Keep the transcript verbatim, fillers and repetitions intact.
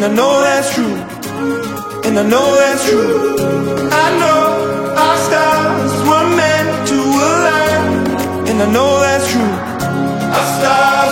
I know that's true, and I know that's true. I know our stars were meant to align, and I know that's true. Our stars